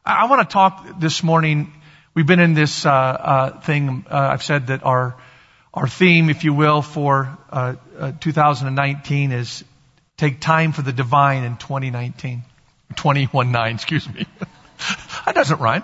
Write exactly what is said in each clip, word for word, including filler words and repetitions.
I want to talk this morning. We've been in this uh, uh, thing. Uh, I've said that our our theme, if you will, for uh, uh, two thousand nineteen is take time for the divine in twenty nineteen. twenty-one nine, excuse me. That doesn't rhyme.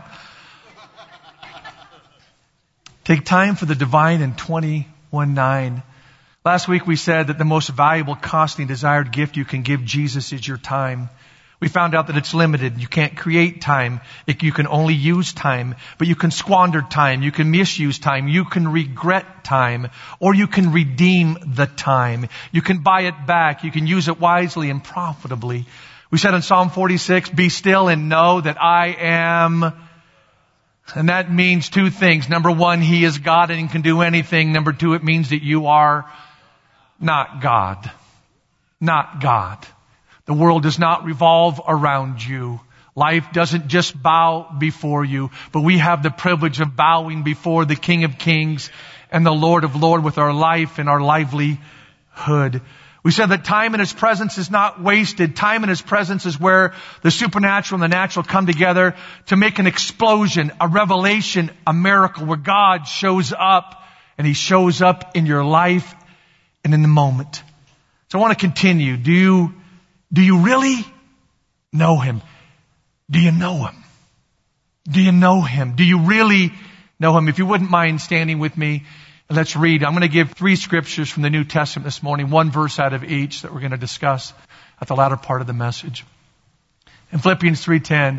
Take time for the divine in twenty-one nine. Last week we said that the most valuable, costly, desired gift you can give Jesus is your time. We found out that it's limited. You can't create time. It, you can only use time. But you can squander time. You can misuse time. You can regret time. Or you can redeem the time. You can buy it back. You can use it wisely and profitably. We said in Psalm forty-six, be still and know that I am. And that means two things. Number one, He is God and He can do anything. Number two, it means that you are not God. Not God. The world does not revolve around you. Life doesn't just bow before you, but we have the privilege of bowing before the King of Kings and the Lord of Lords with our life and our livelihood. We said that time in His presence is not wasted. Time in His presence is where the supernatural and the natural come together to make an explosion, a revelation, a miracle where God shows up, and He shows up in your life and in the moment. So I want to continue. Do you Do you really know Him? Do you know Him? Do you know Him? Do you really know Him? If you wouldn't mind standing with me, let's read. I'm going to give three scriptures from the New Testament this morning, one verse out of each that we're going to discuss at the latter part of the message. In Philippians three ten,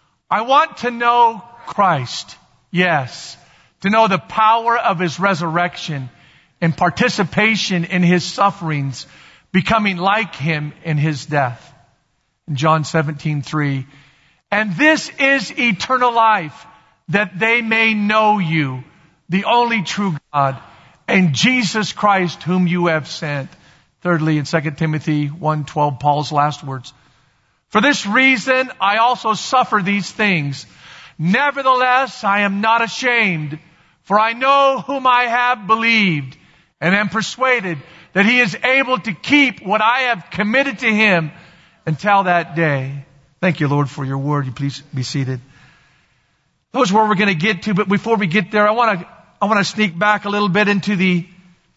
I want to know Christ, yes, to know the power of His resurrection and participation in His sufferings, becoming like Him in His death. In John seventeen three, and this is eternal life, that they may know you, the only true God, and Jesus Christ whom you have sent. Thirdly, in Second Timothy one twelve, Paul's last words, for this reason I also suffer these things. Nevertheless, I am not ashamed, for I know whom I have believed, and am persuaded that He is able to keep what I have committed to Him until that day. Thank you, Lord, for your word. You please be seated. Those are where we're going to get to, but before we get there, I want to I want to sneak back a little bit into the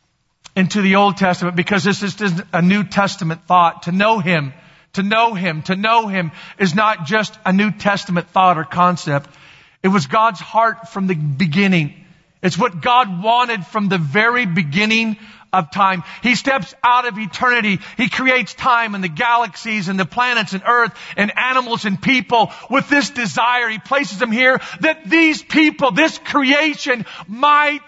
into the Old Testament, because this is just a New Testament thought. To know Him, to know Him, to know Him is not just a New Testament thought or concept. It was God's heart from the beginning. It's what God wanted from the very beginning of time. He steps out of eternity. He creates time and the galaxies and the planets and earth and animals and people with this desire. He places them here that these people, this creation, might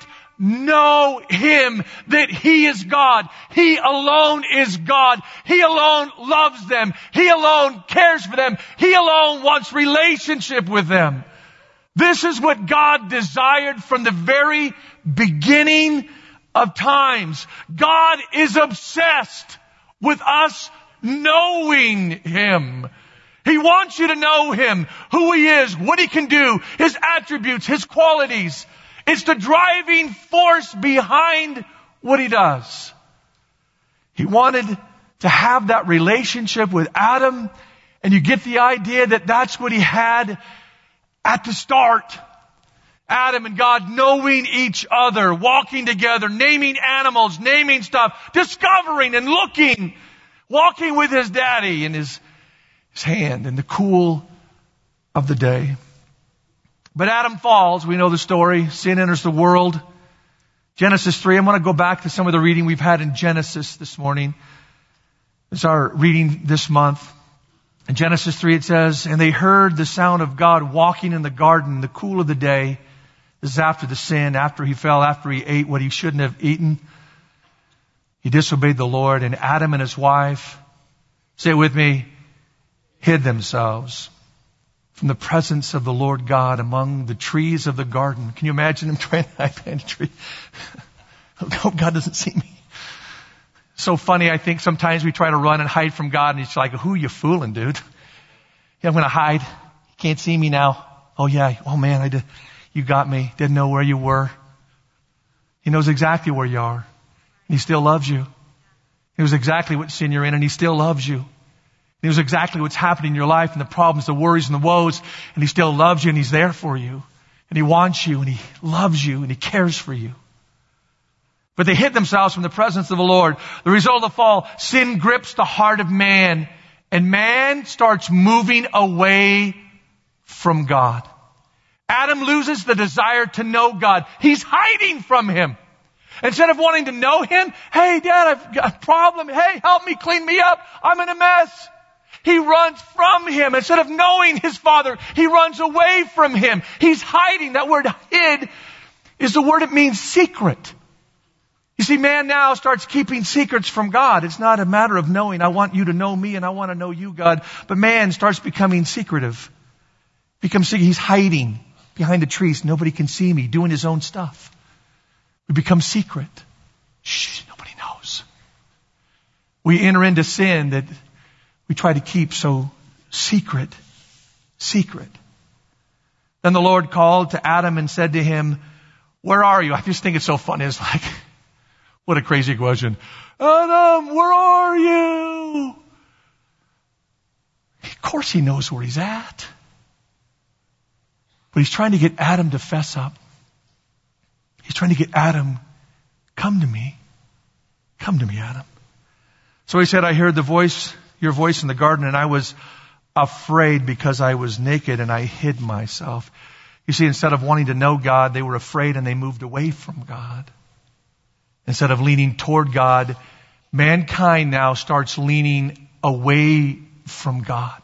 know Him, that He is God. He alone is God. He alone loves them. He alone cares for them. He alone wants relationship with them. This is what God desired from the very beginning of times. God is obsessed with us knowing Him. He wants you to know Him, who He is, what He can do, His attributes, His qualities. It's the driving force behind what He does. He wanted to have that relationship with Adam, and you get the idea that that's what He had at the start. Adam and God knowing each other, walking together, naming animals, naming stuff, discovering and looking, walking with His daddy in his, his hand in the cool of the day. But Adam falls. We know the story. Sin enters the world. Genesis three. I want to go back to some of the reading we've had in Genesis this morning. It's our reading this month. In Genesis three it says, and they heard the sound of God walking in the garden in the cool of the day. This is after the sin, after he fell, after he ate what he shouldn't have eaten. He disobeyed the Lord, and Adam and his wife, say it with me, hid themselves from the presence of the Lord God among the trees of the garden. Can you imagine them trying to hide behind a tree? Oh, God doesn't see me. So funny, I think sometimes we try to run and hide from God, and it's like, who are you fooling, dude? Yeah, I'm going to hide. You can't see me now. Oh, yeah. Oh, man, I did. You got me. Didn't know where you were. He knows exactly where you are. And He still loves you. He knows exactly what sin you're in, and He still loves you. He knows exactly what's happening in your life and the problems, the worries and the woes. And He still loves you and He's there for you. And He wants you and He loves you and He cares for you. But they hid themselves from the presence of the Lord. The result of the fall, sin grips the heart of man. And man starts moving away from God. Adam loses the desire to know God. He's hiding from Him. Instead of wanting to know Him, hey, Dad, I've got a problem. Hey, help me, clean me up. I'm in a mess. He runs from Him. Instead of knowing His Father, he runs away from Him. He's hiding. That word hid is the word that means secret. You see, man now starts keeping secrets from God. It's not a matter of knowing. I want you to know me and I want to know you, God. But man starts becoming secretive. Becomes secretive. He's hiding behind the trees. Nobody can see me, doing his own stuff. We become secret. Shh, nobody knows. We enter into sin that we try to keep so secret, secret. Then the Lord called to Adam and said to him, where are you? I just think it's so funny. It's like, what a crazy question. Adam, where are you? Of course he knows where he's at. But he's trying to get Adam to fess up. He's trying to get Adam, come to me. Come to me, Adam. So he said, I heard the voice, your voice in the garden, and I was afraid because I was naked and I hid myself. You see, instead of wanting to know God, they were afraid and they moved away from God. Instead of leaning toward God, mankind now starts leaning away from God.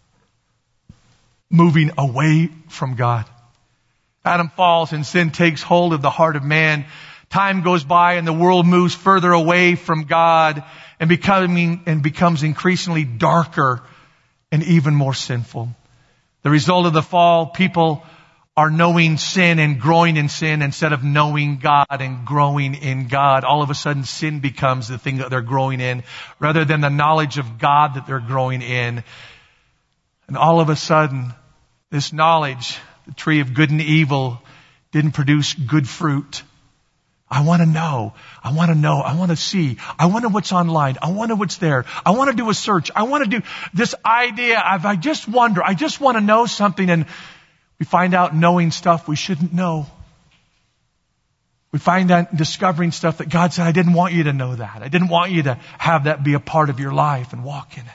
Moving away from God. Adam falls and sin takes hold of the heart of man. Time goes by and the world moves further away from God and becoming and becomes increasingly darker and even more sinful. The result of the fall, people are knowing sin and growing in sin instead of knowing God and growing in God. All of a sudden sin becomes the thing that they're growing in rather than the knowledge of God that they're growing in. And all of a sudden, this knowledge, the tree of good and evil, didn't produce good fruit. I want to know. I want to know. I want to see. I want to know what's online. I want to know what's there. I want to do a search. I want to do this idea of I just wonder. I just want to know something. And we find out knowing stuff we shouldn't know. We find out discovering stuff that God said, I didn't want you to know that. I didn't want you to have that be a part of your life and walk in it.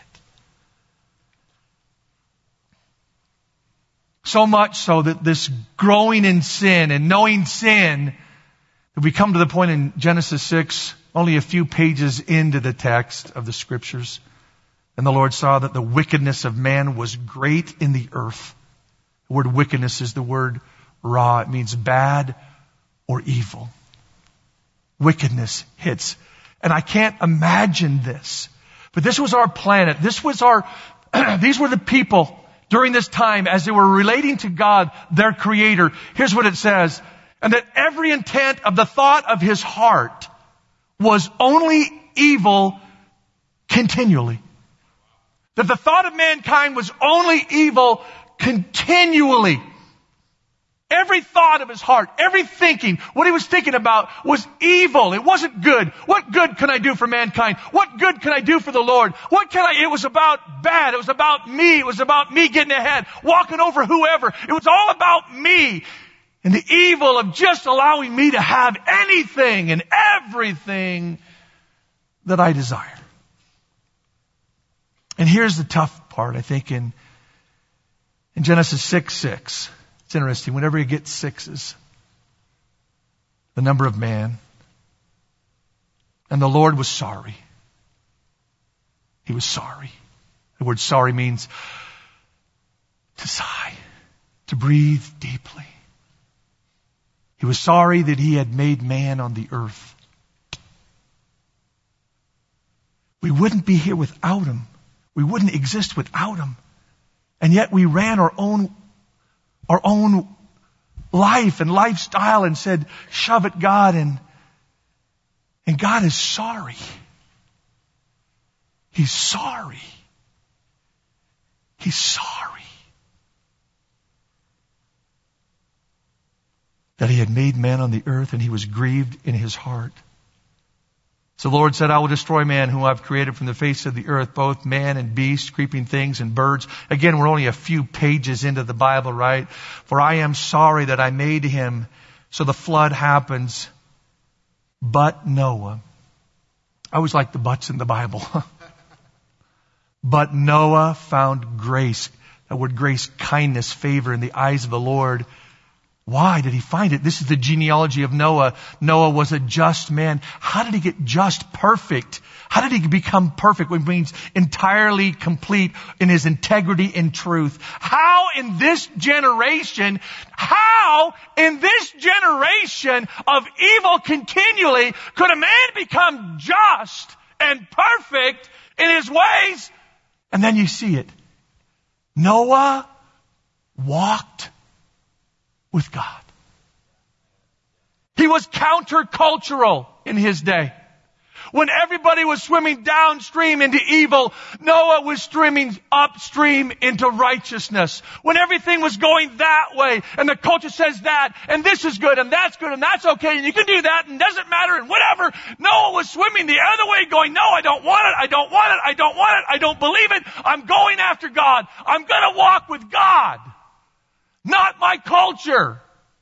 So much so that this growing in sin and knowing sin, that we come to the point in Genesis six, only a few pages into the text of the scriptures. And the Lord saw that the wickedness of man was great in the earth. The word wickedness is the word ra. It means bad or evil. Wickedness hits. And I can't imagine this. But this was our planet. This was our, these were the people during this time as they were relating to God, their Creator. Here's what it says. And that every intent of the thought of his heart was only evil continually. That the thought of mankind was only evil continually. Every thought of his heart, every thinking, what he was thinking about was evil. It wasn't good. What good can I do for mankind? What good can I do for the Lord? What can I, it was about bad. It was about me. It was about me getting ahead, walking over whoever. It was all about me and the evil of just allowing me to have anything and everything that I desire. And here's the tough part, I think, in, in Genesis six six. It's interesting. Whenever you get sixes, the number of man, and the Lord was sorry. He was sorry. The word sorry means to sigh, to breathe deeply. He was sorry that he had made man on the earth. We wouldn't be here without him. We wouldn't exist without him. And yet we ran our own our own life and lifestyle and said, shove it, God. And, and God is sorry. He's sorry. He's sorry that he had made man on the earth and he was grieved in his heart. So the Lord said, I will destroy man whom I've created from the face of the earth, both man and beast, creeping things and birds. Again, we're only a few pages into the Bible, right? For I am sorry that I made him. So the flood happens. But Noah. I always like the buts in the Bible. But Noah found grace. That word grace, kindness, favor in the eyes of the Lord. Why did he find it? This is the genealogy of Noah. Noah was a just man. How did he get just perfect? How did he become perfect? Which means entirely complete in his integrity and truth. How in this generation, how in this generation of evil continually could a man become just and perfect in his ways? And then you see it. Noah walked with God. He was countercultural in his day. When everybody was swimming downstream into evil, Noah was swimming upstream into righteousness. When everything was going that way, and the culture says that, and this is good, and that's good, and that's okay, and you can do that, and it doesn't matter, and whatever, Noah was swimming the other way going, no, I don't want it, I don't want it, I don't want it, I don't believe it, I'm going after God. I'm gonna walk with God. Not my culture.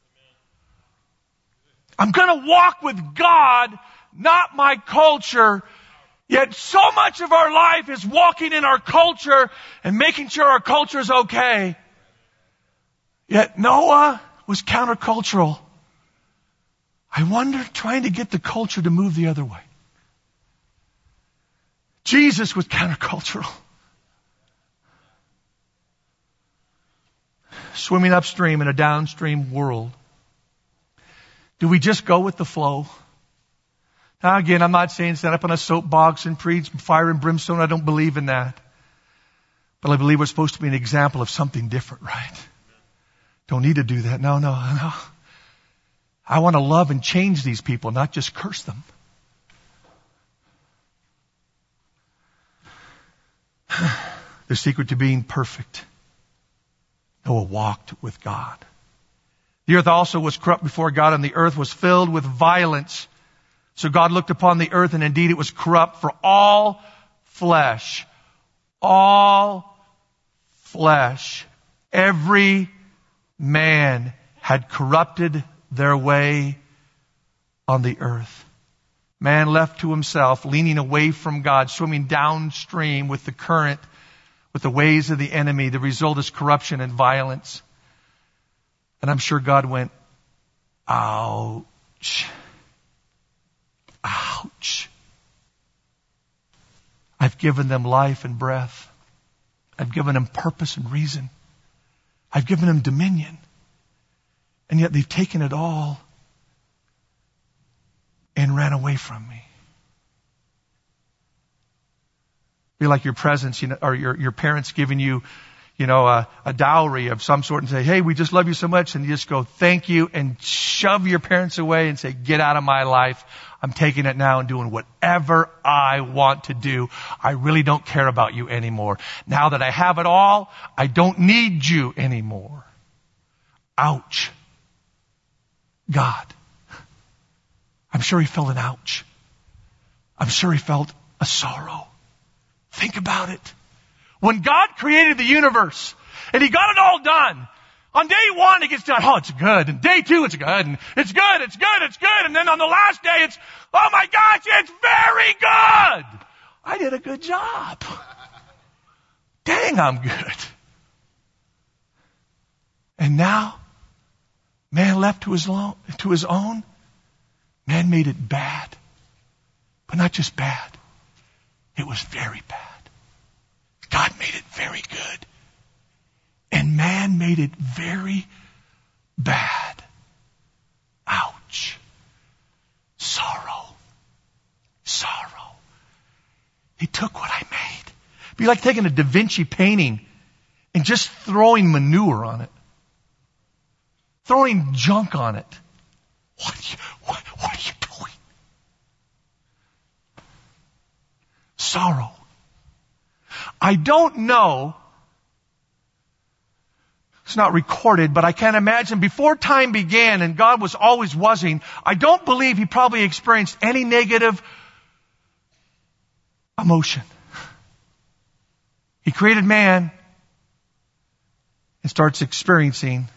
I'm going to walk with God, not my culture. Yet so much of our life is walking in our culture and making sure our culture is okay. Yet Noah was countercultural. I wonder, trying to get the culture to move the other way. Jesus was countercultural. Swimming upstream in a downstream world. Do we just go with the flow? Now again, I'm not saying stand up on a soapbox and preach fire and brimstone. I don't believe in that. But I believe we're supposed to be an example of something different, right? Don't need to do that. No, no, no. I want to love and change these people, not just curse them. The secret to being perfect. Noah walked with God. The earth also was corrupt before God, and the earth was filled with violence. So God looked upon the earth, and indeed it was corrupt, for all flesh, all flesh, every man had corrupted their way on the earth. Man left to himself, leaning away from God, swimming downstream with the current, with the ways of the enemy. The result is corruption and violence. And I'm sure God went, ouch. Ouch. I've given them life and breath. I've given them purpose and reason. I've given them dominion. And yet they've taken it all and ran away from me. Be like your presents, you know, or your, your parents giving you, you know, a, a dowry of some sort and say, hey, we just love you so much. And you just go, thank you, and shove your parents away and say, get out of my life. I'm taking it now and doing whatever I want to do. I really don't care about you anymore. Now that I have it all, I don't need you anymore. Ouch. God. I'm sure he felt an ouch. I'm sure he felt a sorrow. Think about it. When God created the universe and he got it all done, on day one it gets done, oh, it's good. And day two it's good. And it's good, it's good, it's good. And then on the last day it's, oh my gosh, it's very good. I did a good job. Dang, I'm good. And now, man left to his, lo- to his own, man made it bad. But not just bad. It was very bad. God made it very good. And man made it very bad. Ouch. Sorrow. Sorrow. He took what I made. It'd be like taking a Da Vinci painting and just throwing manure on it. Throwing junk on it. What are you, what, what are you doing? Sorrow. I don't know, it's not recorded, but I can imagine before time began and God was always wasing, I don't believe he probably experienced any negative emotion. He created man and starts experiencing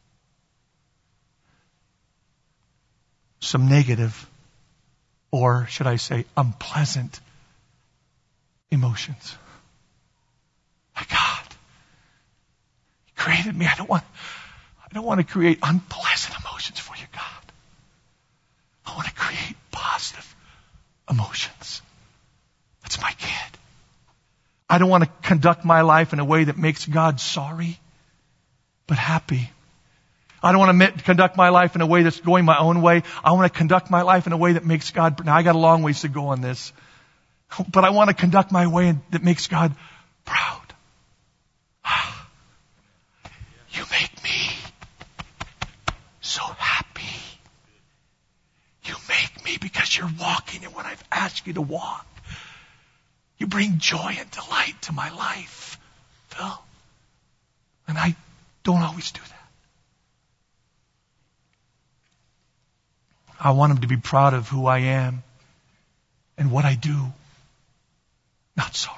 some negative, or should I say unpleasant emotions. My God, He created me. I don't want, I don't want to create unpleasant emotions for you, God. I want to create positive emotions. That's my kid. I don't want to conduct my life in a way that makes God sorry, but happy. I don't want to conduct my life in a way that's going my own way. I want to conduct my life in a way that makes God, now I got a long ways to go on this, but I want to conduct my way that makes God proud. You make me so happy. You make me because you're walking in what I've asked you to walk. You bring joy and delight to my life, Phil. And I don't always do that. I want him to be proud of who I am and what I do. Not sorry.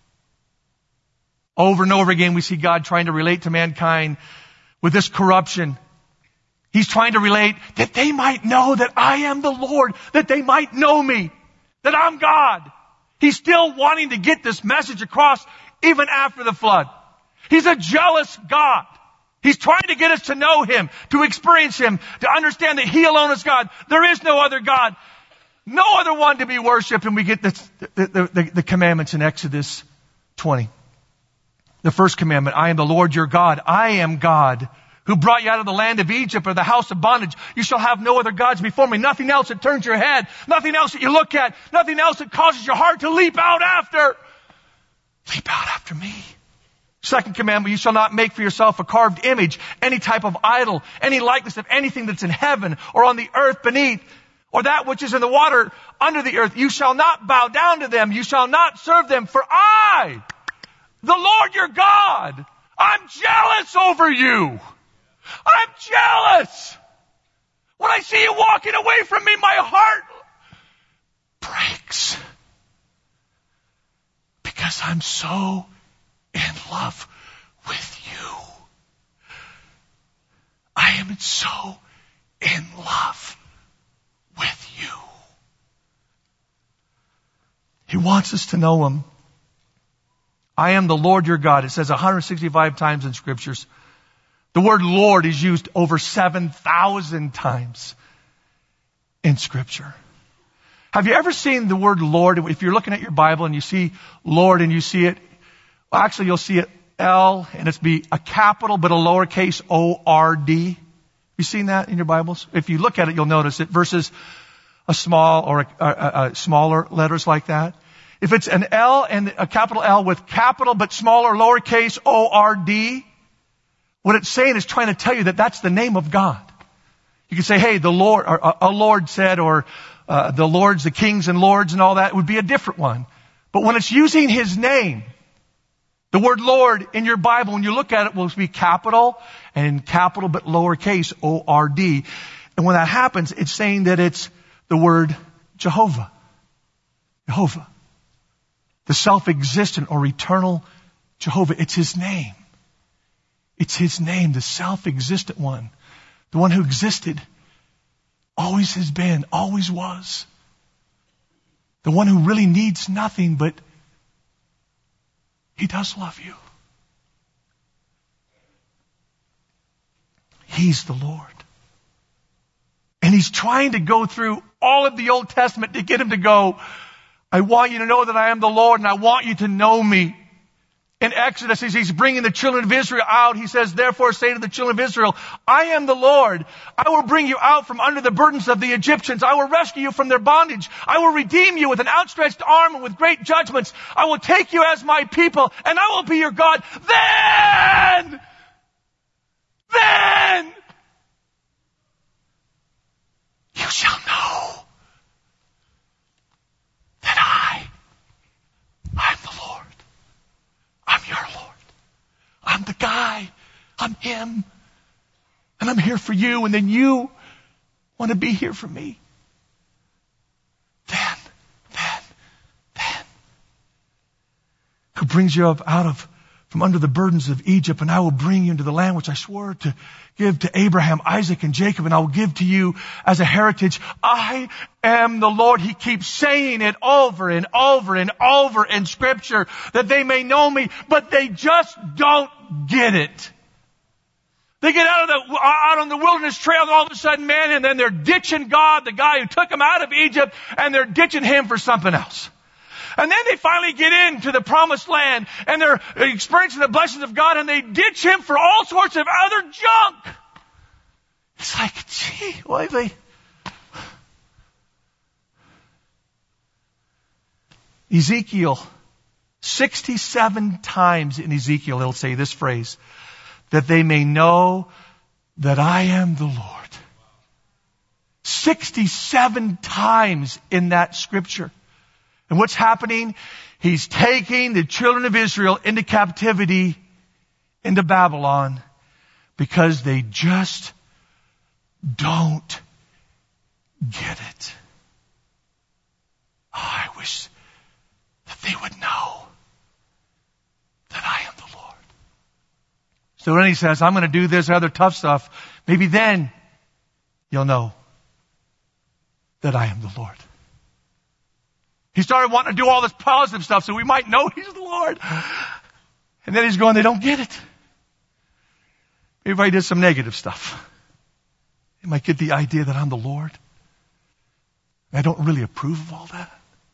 Over and over again, we see God trying to relate to mankind with this corruption. He's trying to relate that they might know that I am the Lord, that they might know me, that I'm God. He's still wanting to get this message across even after the flood. He's a jealous God. He's trying to get us to know Him, to experience Him, to understand that He alone is God. There is no other God, no other one to be worshipped. And we get this, the, the, the, the commandments in Exodus twenty. The first commandment, I am the Lord your God. I am God who brought you out of the land of Egypt or the house of bondage. You shall have no other gods before me. Nothing else that turns your head. Nothing else that you look at. Nothing else that causes your heart to leap out after. Leap out after me. Second commandment, you shall not make for yourself a carved image, any type of idol, any likeness of anything that's in heaven or on the earth beneath, or that which is in the water under the earth. You shall not bow down to them. You shall not serve them. For I, the Lord your God, I'm jealous over you. I'm jealous. When I see you walking away from me, my heart breaks. Because I'm so in love with you. I am so in love with you. He wants us to know Him. I am the Lord your God. It says one hundred sixty-five times in scriptures. The word Lord is used over seven thousand times in scripture. Have you ever seen the word Lord? If you're looking at your Bible and you see Lord and you see it, well, actually you'll see it L and it's be a capital but a lowercase O R D. You seen that in your Bibles? If you look at it, you'll notice it versus a small or a, a, a smaller letters like that. If it's an L and a capital L with capital but smaller lowercase O R D, what it's saying is trying to tell you that that's the name of God. You can say, hey, the Lord, or a Lord said, or uh, the Lords, the kings and lords and all that would be a different one. But when it's using His name, the word Lord in your Bible, when you look at it, will be capital and capital but lowercase O R D. And when that happens, it's saying that it's the word Jehovah. Jehovah. The self-existent or eternal Jehovah. It's His name. It's His name, the self-existent one. The one who existed, always has been, always was. The one who really needs nothing, but He does love you. He's the Lord. And He's trying to go through all of the Old Testament to get him to go, I want you to know that I am the Lord and I want you to know me. In Exodus, as He's bringing the children of Israel out, He says, therefore say to the children of Israel, I am the Lord. I will bring you out from under the burdens of the Egyptians. I will rescue you from their bondage. I will redeem you with an outstretched arm and with great judgments. I will take you as my people and I will be your God. Then, then, you shall know that I, I'm the Lord. I'm your Lord. I'm the guy. I'm Him. And I'm here for you. And then you want to be here for me. Then, then, then brings you up out of from under the burdens of Egypt, and I will bring you into the land which I swore to give to Abraham, Isaac, and Jacob, and I will give to you as a heritage. I am the Lord. He keeps saying it over and over and over in Scripture, that they may know me, but they just don't get it. They get out of the, out on the wilderness trail, and all of a sudden, man, and then they're ditching God, the guy who took them out of Egypt, and they're ditching Him for something else. And then they finally get into the promised land, and they're experiencing the blessings of God, and they ditch Him for all sorts of other junk. It's like, gee, why they... Ezekiel, sixty-seven times in Ezekiel, it'll say this phrase, that they may know that I am the Lord. sixty-seven times in that scripture. And what's happening? He's taking the children of Israel into captivity, into Babylon, because they just don't get it. Oh, I wish that they would know that I am the Lord. So when He says, I'm going to do this other tough stuff, maybe then you'll know that I am the Lord. He started wanting to do all this positive stuff so we might know He's the Lord. And then He's going, they don't get it. Maybe if I did some negative stuff, they might get the idea that I'm the Lord. I don't really approve of all that.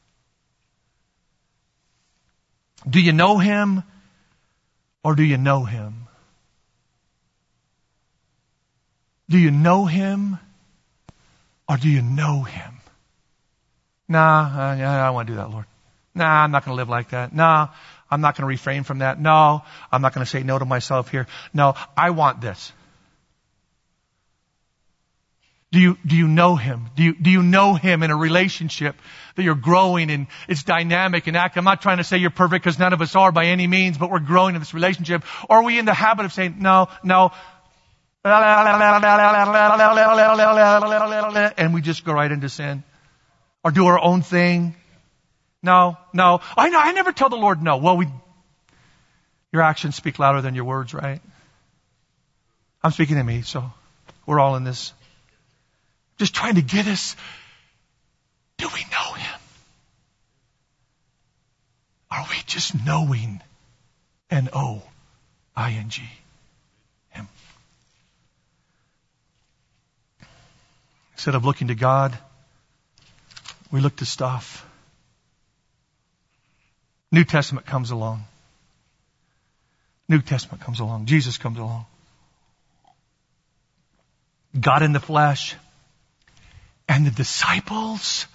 Do you know Him or do you know Him? Do you know Him or do you know Him? Nah, uh, yeah, I don't want to do that, Lord. Nah, I'm not going to live like that. Nah, I'm not going to refrain from that. No, I'm not going to say no to myself here. No, I want this. Do you, do you know Him? Do you, do you know Him in a relationship that you're growing and it's dynamic and active? I'm not trying to say you're perfect, because none of us are by any means, but we're growing in this relationship. Or are we in the habit of saying, no, no, and we just go right into sin? Or do our own thing? No, no. I know, I never tell the Lord no. Well, we, your actions speak louder than your words, right? I'm speaking to me, so we're all in this. Just trying to get us. Do we know Him? Are we just knowing? N O I N G. Him. Instead of looking to God, we look to stuff. New Testament comes along. New Testament comes along. Jesus comes along. God in the flesh. And the disciples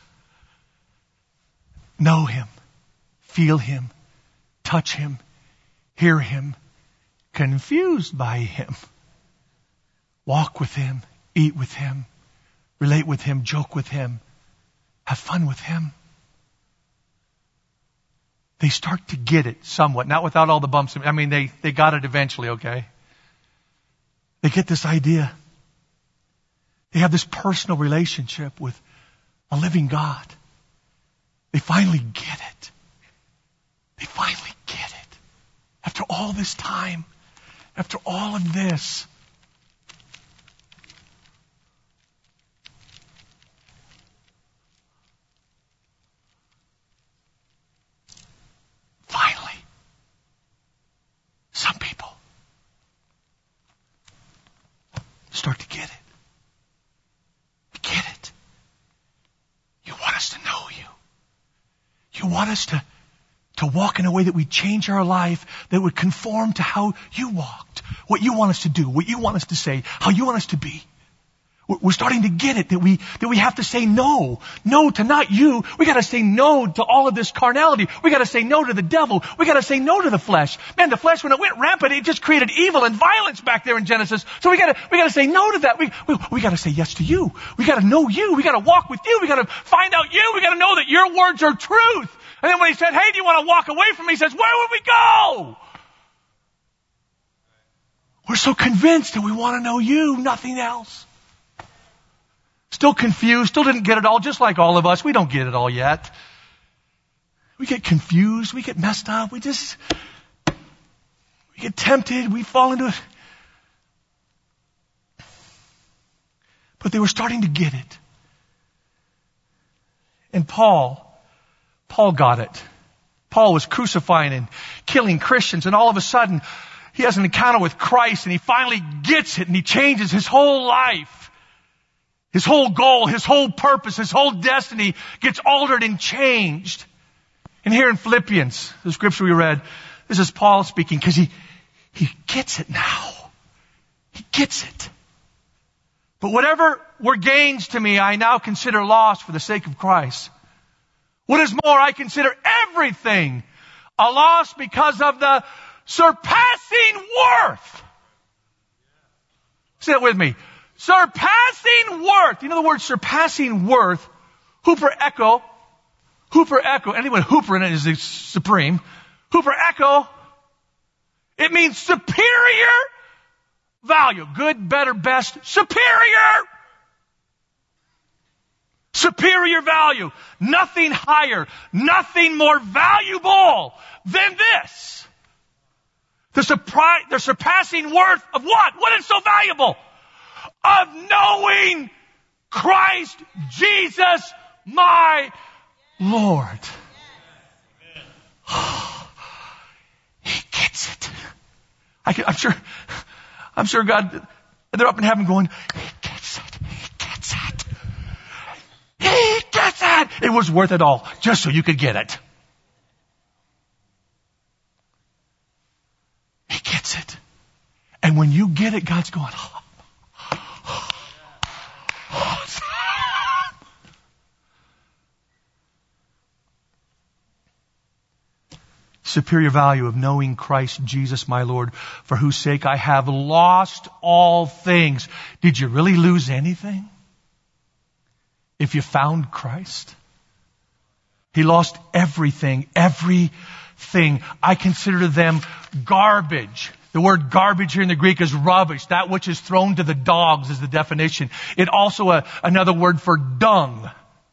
know Him, feel Him, touch Him, hear Him, confused by Him, walk with Him, eat with Him, relate with Him, joke with Him, have fun with Him. They start to get it somewhat, not without all the bumps. I mean, they, they got it eventually, okay? They get this idea. They have this personal relationship with a living God. They finally get it. They finally get it. After all this time, after all of this, finally, some people start to get it. Get it. You want us to know You. You want us to, to walk in a way that we change our life, that would conform to how You walked, what You want us to do, what You want us to say, how You want us to be. We're starting to get it, that we, that we have to say no. No to not You. We gotta say no to all of this carnality. We gotta say no to the devil. We gotta say no to the flesh. Man, the flesh, when it went rampant, it just created evil and violence back there in Genesis. So we gotta, we gotta say no to that. We, we, we gotta say yes to You. We gotta know You. We gotta walk with You. We gotta find out You. We gotta know that Your words are truth. And then when He said, hey, do you want to walk away from Me? He says, where would we go? We're so convinced that we want to know You, nothing else. Still confused, still didn't get it all, just like all of us. We don't get it all yet. We get confused. We get messed up. We just, we get tempted. We fall into it. But they were starting to get it. And Paul, Paul got it. Paul was crucifying and killing Christians, and all of a sudden, he has an encounter with Christ, and he finally gets it, and he changes his whole life. His whole goal, his whole purpose, his whole destiny gets altered and changed. And here in Philippians, the scripture we read, this is Paul speaking, because he, he gets it now. He gets it. But whatever were gains to me, I now consider loss for the sake of Christ. What is more, I consider everything a loss because of the surpassing worth. Say it with me. Surpassing worth. You know the word surpassing worth? Hooper echo. Hooper echo. Anyone hooper in it is the supreme. Hooper echo. It means superior value. Good, better, best. Superior. Superior value. Nothing higher. Nothing more valuable than this. The, surprise, the surpassing worth of what? What is so valuable? Of knowing Christ Jesus my Lord. He gets it. I can, I'm sure, I'm sure God, they're up in heaven going, He gets it. He gets it. He gets it. It was worth it all just so you could get it. He gets it. And when you get it, God's going, oh, oh, oh. Superior value of knowing Christ Jesus my Lord, for whose sake I have lost all things. Did you really lose anything? If you found Christ? He lost everything, everything. I consider them garbage. The word garbage here in the Greek is rubbish. That which is thrown to the dogs is the definition. It also a, another word for dung.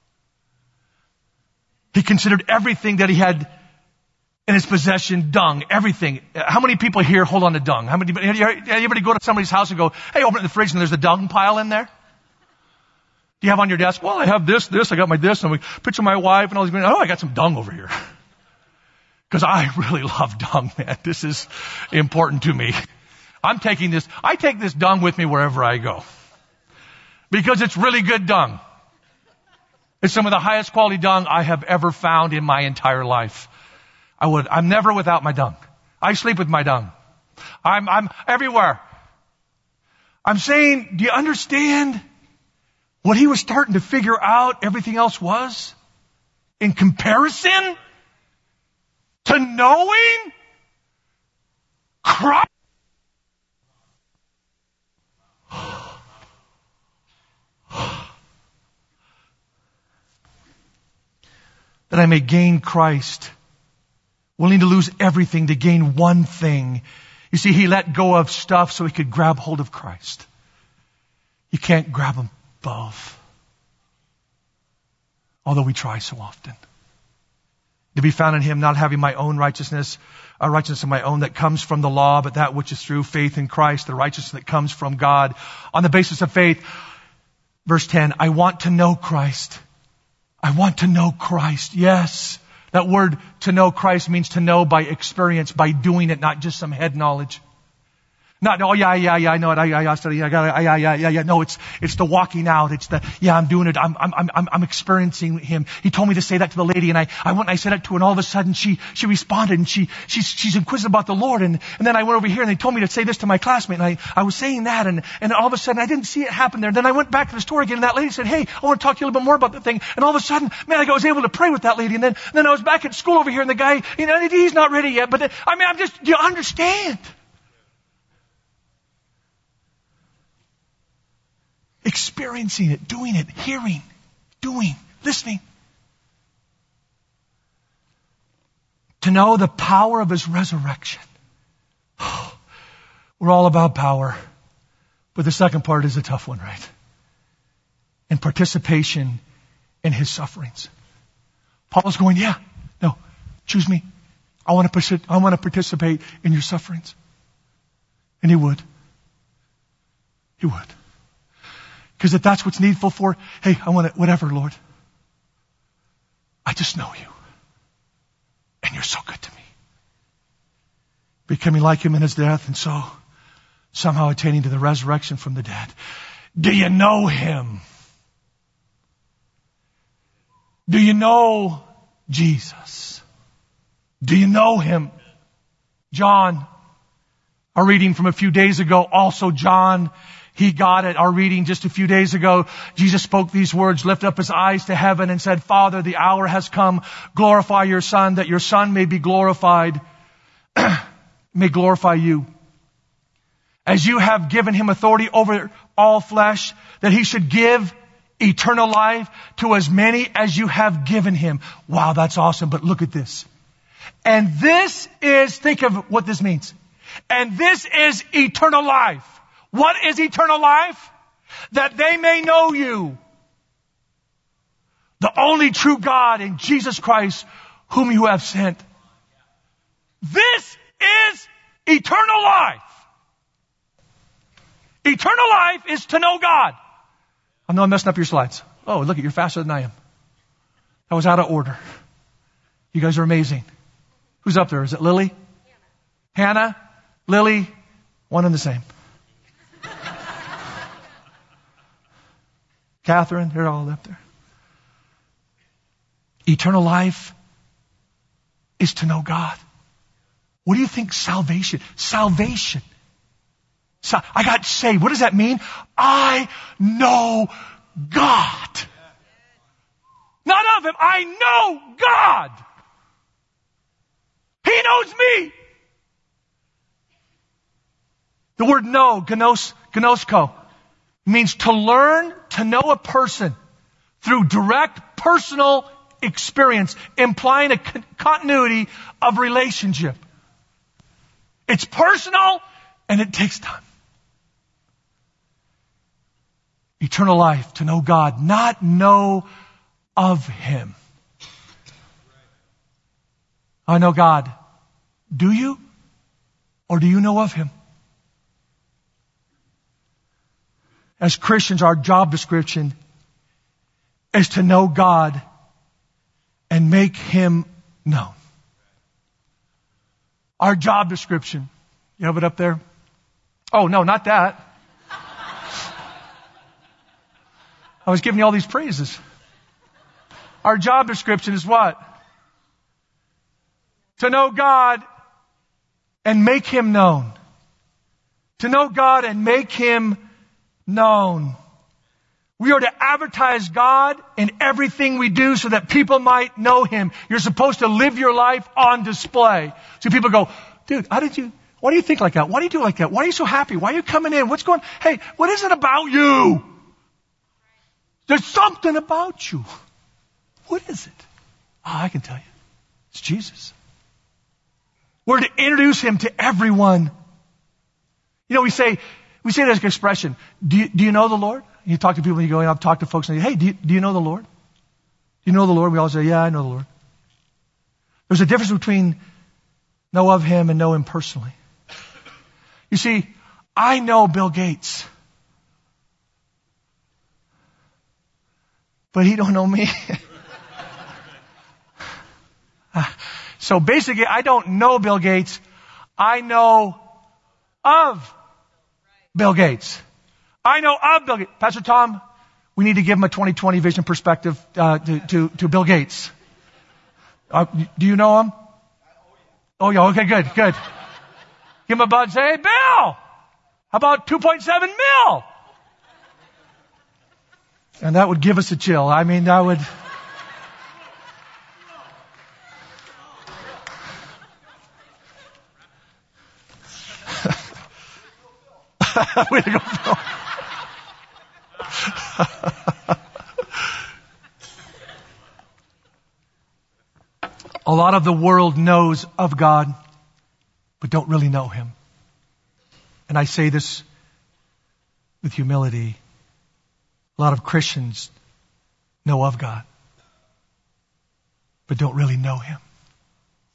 He considered everything that he had in his possession dung. Everything. How many people here hold on to dung? How many? Anybody go to somebody's house and go, hey, open the fridge and there's a dung pile in there? Do you have on your desk? Well, I have this, this, I got my this, and we picture my wife and all these. Oh, I got some dung over here. Because I really love dung, man. This is important to me. I'm taking this, I take this dung with me wherever I go. Because it's really good dung. It's some of the highest quality dung I have ever found in my entire life. I would, I'm never without my dung. I sleep with my dung. I'm, I'm everywhere. I'm saying, do you understand what he was starting to figure out everything else was? In comparison to knowing Christ. That I may gain Christ, willing to lose everything to gain one thing. You see, he let go of stuff so he could grab hold of Christ. You can't grab them both. Although we try so often. To be found in him, not having my own righteousness, a righteousness of my own that comes from the law, but that which is through faith in Christ, the righteousness that comes from God. On the basis of faith, verse ten, I want to know Christ. I want to know Christ. Yes. That word to know Christ means to know by experience, by doing it, not just some head knowledge. Not, oh yeah, yeah, yeah, I know it, I, I, I study, I got it, yeah, yeah, yeah, yeah. No, it's, it's the walking out, it's the, yeah, I'm doing it, I'm, I'm, I'm, I'm experiencing him. He told me to say that to the lady, and I, I went and I said it to her, and all of a sudden she, she responded, and she, she's, she's inquisitive about the Lord, and, and then I went over here, and they told me to say this to my classmate, and I, I was saying that, and, and all of a sudden I didn't see it happen there. Then I went back to the store again, and that lady said, hey, I want to talk to you a little bit more about that thing, and all of a sudden, man, I was able to pray with that lady, and then, and then I was back at school over here, and the guy, you know, he's not ready yet, but I mean, I'm just, do you understand? Experiencing it, doing it, hearing, doing, listening. To know the power of his resurrection. We're all about power. But the second part is a tough one, right? And participation in his sufferings. Paul's going, yeah, no, Choose me. I want to, I want to participate in your sufferings. And he would. He would. Because if that's what's needful for, hey, I want it, whatever, Lord. I just know you. And you're so good to me. Becoming like him in his death, and so somehow attaining to the resurrection from the dead. Do you know him? Do you know Jesus? Do you know him? John, our reading from a few days ago, also John, he got it. Our reading just a few days ago, Jesus spoke these words, lifted up his eyes to heaven and said, Father, the hour has come. Glorify your Son, that your Son may be glorified, may glorify you. As you have given him authority over all flesh, that he should give eternal life to as many as you have given him. Wow, that's awesome. But look at this. And this is, think of what this means. And this is eternal life. What is eternal life? That they may know you, the only true God, in Jesus Christ, whom you have sent. This is eternal life. Eternal life is to know God. I know I'm messing up your slides. Oh, look, you're faster than I am. That was out of order. You guys are amazing. Who's up there? Is it Lily? Hannah. Hannah? Lily? One and the same. Catherine, they're all up there. Eternal life is to know God. What do you think salvation? Salvation. So, I got saved. What does that mean? I know God. Not of him. I know God. He knows me. The word know, gnos, gnosko, means to learn to know a person through direct personal experience, implying a con- continuity of relationship. It's personal and it takes time. Eternal life, to know God, not know of him. I know God. Do you? Or do you know of him? As Christians, our job description is to know God and make him known. Our job description. You have it up there? Oh, no, not that. I was giving you all these praises. Our job description is what? To know God and make him known. To know God and make him known. We are to advertise God in everything we do so that people might know him. You're supposed to live your life on display. So people go, dude, how did you, why do you think like that? Why do you do like that? Why are you so happy? Why are you coming in? What's going on? Hey, what is it about you? There's something about you. What is it? Oh, I can tell you. It's Jesus. We're to introduce him to everyone. You know, we say, we say this expression, do you, do you know the Lord? You talk to people, you go, I've talked to folks and say, hey, do you, do you know the Lord? Do you know the Lord? We all say, yeah, I know the Lord. There's a difference between know of him and know him personally. You see, I know Bill Gates. But he don't know me. So basically, I don't know Bill Gates. I know of Bill Gates. I know of Bill Gates. Pastor Tom, we need to give him a twenty twenty vision perspective uh, to, to, to Bill Gates. Uh, do you know him? Oh, yeah. Okay, good, good. Give him a buzz. Say, hey, Bill, how about two point seven mil? And that would give us a chill. I mean, that would... Way to go, Phil. A lot of the world knows of God, but don't really know him. And I say this with humility. A lot of Christians know of God, but don't really know him.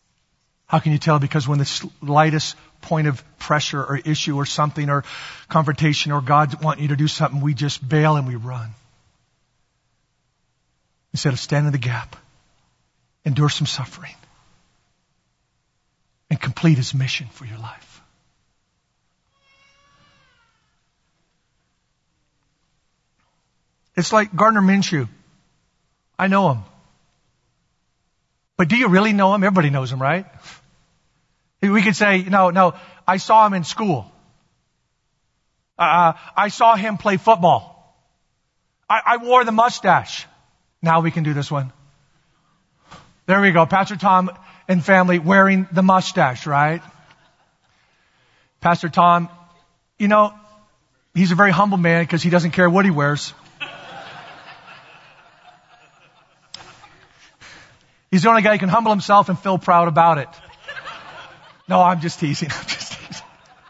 How can you tell? Because when the slightest point of pressure or issue or something or confrontation or God wanting you to do something, we just bail and we run. Instead of stand in the gap, endure some suffering, and complete His mission for your life. It's like Gardner Minshew. I know him. But do you really know him? Everybody knows him, right? We could say, no, no, I saw him in school. Uh, I saw him play football. I, I wore the mustache. Now we can do this one. There we go. Pastor Tom and family wearing the mustache, right? Pastor Tom, you know, he's a very humble man because he doesn't care what he wears. He's the only guy who can humble himself and feel proud about it. No, I'm just teasing. I'm just teasing.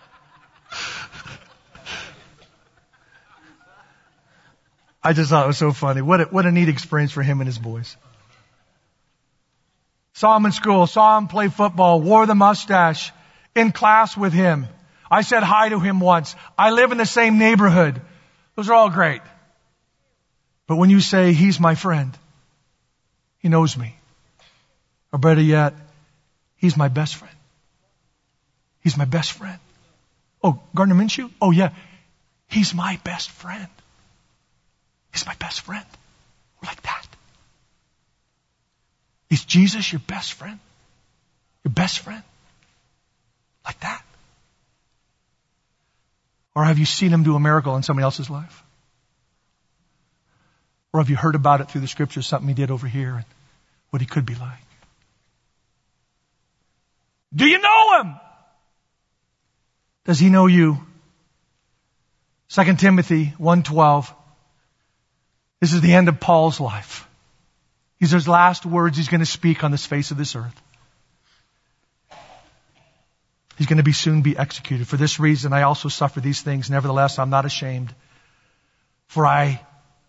I just thought it was so funny. What a, what a neat experience for him and his boys. Saw him in school, saw him play football, wore the mustache, in class with him. I said hi to him once. I live in the same neighborhood. Those are all great. But when you say, he's my friend, he knows me. Or better yet, he's my best friend. He's my best friend. Oh, Gardner Minshew? Oh yeah, he's my best friend. He's my best friend. Like that. Is Jesus your best friend? Your best friend? Like that? Or have you seen him do a miracle in somebody else's life? Or have you heard about it through the scriptures, something he did over here and what he could be like? Do you know him? Does he know you? Second Timothy one twelve. This is the end of Paul's life. These are his last words he's going to speak on this face of this earth. He's going to be soon be executed. For this reason, I also suffer these things. Nevertheless, I'm not ashamed. For I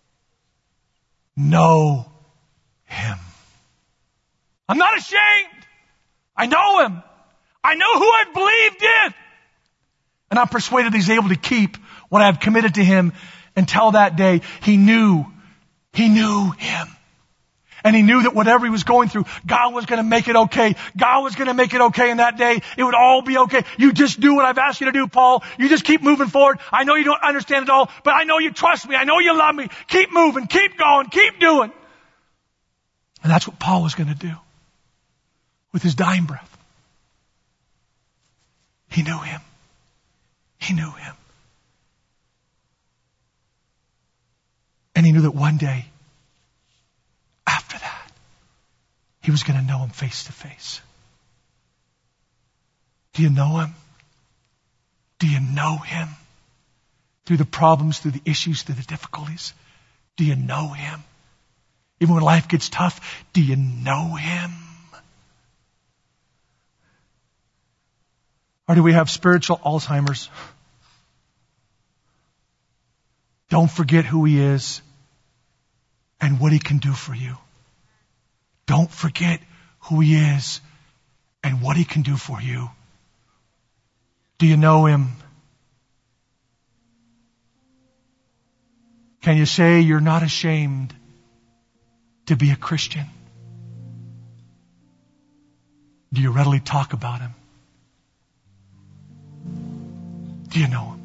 know him. I'm not ashamed. I know him. I know who I've believed in. And I'm persuaded he's able to keep what I have committed to him until that day. He knew, he knew him. And he knew that whatever he was going through, God was going to make it okay. God was going to make it okay in that day. It would all be okay. You just do what I've asked you to do, Paul. You just keep moving forward. I know you don't understand it all, but I know you trust me. I know you love me. Keep moving, keep going, keep doing. And that's what Paul was going to do with his dying breath. He knew him. He knew him. And he knew that one day, after that, he was going to know him face to face. Do you know him? Do you know him? Through the problems, through the issues, through the difficulties. Do you know him? Even when life gets tough, do you know him? Or do we have spiritual Alzheimer's? Don't forget who he is and what he can do for you. Don't forget who he is and what he can do for you. Do you know him? Can you say you're not ashamed to be a Christian? Do you readily talk about him? Do you know him?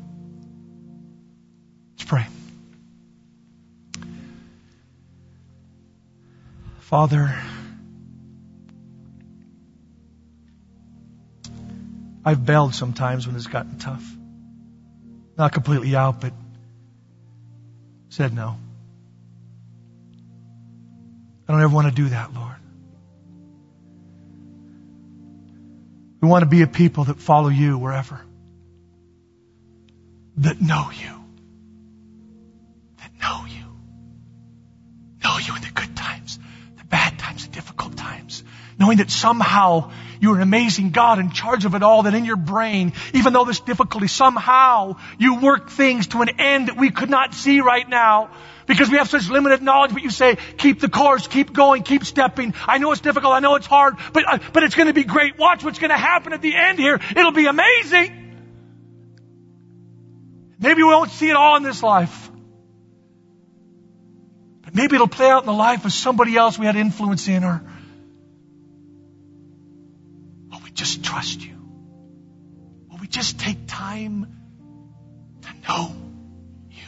Let's pray. Father, I've bailed sometimes when it's gotten tough. Not completely out, but said no. I don't ever want to do that, Lord. We want to be a people that follow you wherever. That know you. That know you. Know you in the good times, the bad times, the difficult times. Knowing that somehow you're an amazing God in charge of it all, that in your brain, even though there's difficulty, somehow you work things to an end that we could not see right now because we have such limited knowledge. But you say, keep the course, keep going, keep stepping. I know it's difficult, I know it's hard, but, uh, but it's going to be great. Watch what's going to happen at the end here. It'll be amazing. Maybe we won't see it all in this life. But maybe it'll play out in the life of somebody else we had influence in, or will we just trust you? Will we just take time to know you?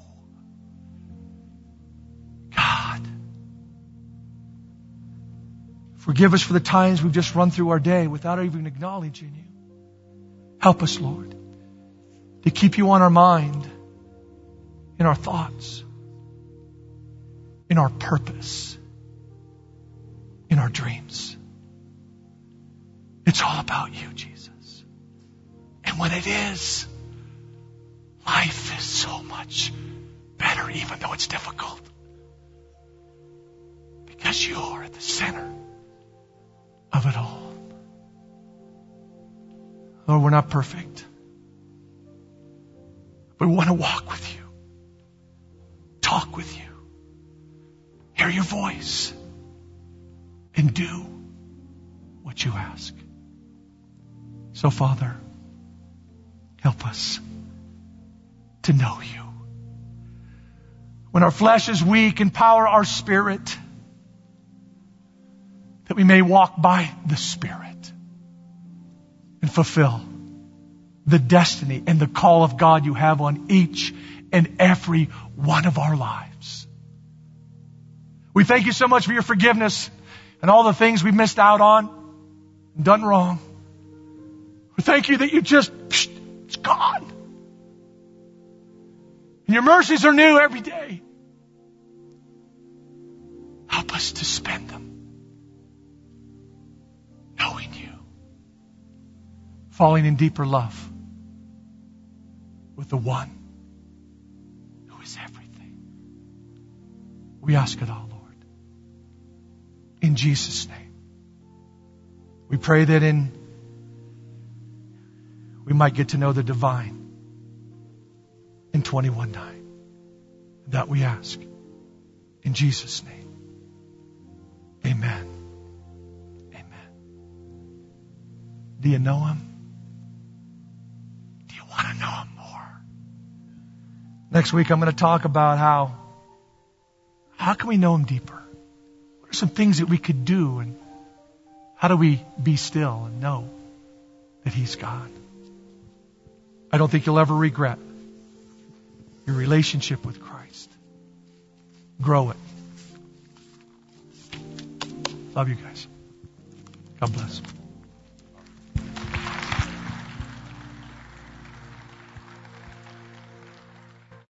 God, forgive us for the times we've just run through our day without even acknowledging you. Help us, Lord, to keep you on our mind, in our thoughts, in our purpose, in our dreams. It's all about you, Jesus. And when it is, life is so much better, even though it's difficult. Because you're at the center of it all. Lord, we're not perfect. But we want to walk with you, talk with you, hear your voice, and do what you ask. So, Father, help us to know you. When our flesh is weak, empower our spirit, that we may walk by the Spirit and fulfill the destiny and the call of God you have on each and every one of our lives. We thank you so much for your forgiveness and all the things we missed out on and done wrong. We thank you that you just, it's gone. And your mercies are new every day. Help us to spend them knowing you, falling in deeper love with the one who is everything. We ask it all, Lord, in Jesus' name. We pray that in we might get to know the divine in twenty-one nine. That we ask in Jesus' name. Amen. Amen. Do you know him? Do you want to know him more? Next week I'm going to talk about how how can we know him deeper? What are some things that we could do, and how do we be still and know that he's God? I don't think you'll ever regret your relationship with Christ. Grow it. Love you guys. God bless.